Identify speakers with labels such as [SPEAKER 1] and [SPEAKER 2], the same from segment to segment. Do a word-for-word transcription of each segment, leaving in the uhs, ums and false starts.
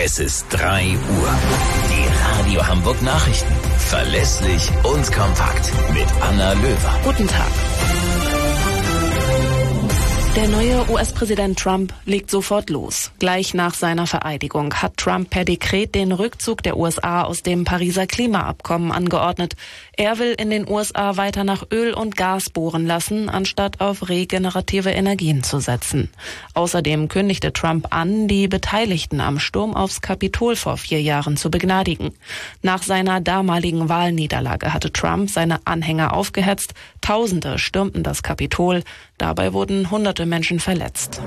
[SPEAKER 1] Es ist drei Uhr. Die Radio Hamburg Nachrichten. Verlässlich und kompakt. Mit Anna Löwer.
[SPEAKER 2] Guten Tag. Der neue U S-Präsident Trump legt sofort los. Gleich nach seiner Vereidigung hat Trump per Dekret den Rückzug der U S A aus dem Pariser Klimaabkommen angeordnet. Er will in den U S A weiter nach Öl und Gas bohren lassen, anstatt auf regenerative Energien zu setzen. Außerdem kündigte Trump an, die Beteiligten am Sturm aufs Kapitol vor vier Jahren zu begnadigen. Nach seiner damaligen Wahlniederlage hatte Trump seine Anhänger aufgehetzt. Tausende stürmten das Kapitol. Dabei wurden hunderte Menschen verletzt.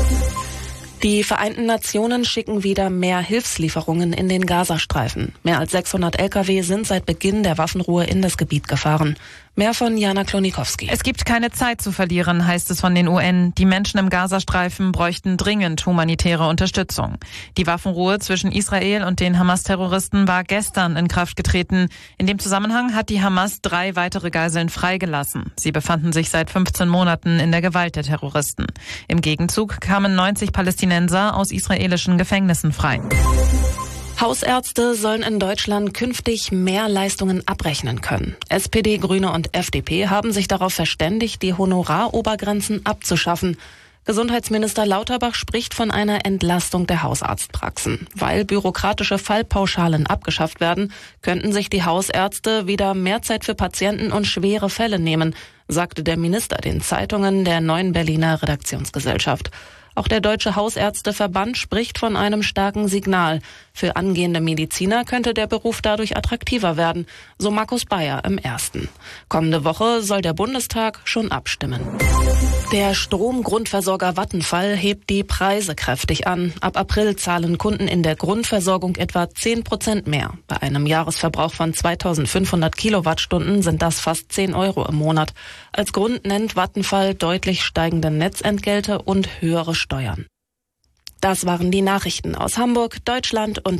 [SPEAKER 2] Die Vereinten Nationen schicken wieder mehr Hilfslieferungen in den Gazastreifen. Mehr als sechshundert L K W sind seit Beginn der Waffenruhe in das Gebiet gefahren. Mehr von Jana Klonikowski.
[SPEAKER 3] Es gibt keine Zeit zu verlieren, heißt es von den U N. Die Menschen im Gazastreifen bräuchten dringend humanitäre Unterstützung. Die Waffenruhe zwischen Israel und den Hamas-Terroristen war gestern in Kraft getreten. In dem Zusammenhang hat die Hamas drei weitere Geiseln freigelassen. Sie befanden sich seit fünfzehn Monaten in der Gewalt der Terroristen. Im Gegenzug kamen neunzig Palästinenser aus israelischen Gefängnissen frei.
[SPEAKER 2] Hausärzte sollen in Deutschland künftig mehr Leistungen abrechnen können. S P D, Grüne und F D P haben sich darauf verständigt, die Honorarobergrenzen abzuschaffen. Gesundheitsminister Lauterbach spricht von einer Entlastung der Hausarztpraxen. Weil bürokratische Fallpauschalen abgeschafft werden, könnten sich die Hausärzte wieder mehr Zeit für Patienten und schwere Fälle nehmen, sagte der Minister den Zeitungen der Neuen Berliner Redaktionsgesellschaft. Auch der Deutsche Hausärzteverband spricht von einem starken Signal. Für angehende Mediziner könnte der Beruf dadurch attraktiver werden, so Markus Bayer im Ersten. Kommende Woche soll der Bundestag schon abstimmen. Der Stromgrundversorger Vattenfall hebt die Preise kräftig an. Ab April zahlen Kunden in der Grundversorgung etwa zehn Prozent mehr. Bei einem Jahresverbrauch von zweitausendfünfhundert Kilowattstunden sind das fast zehn Euro im Monat. Als Grund nennt Vattenfall deutlich steigende Netzentgelte und höhere Steuern. Das waren die Nachrichten aus Hamburg, Deutschland und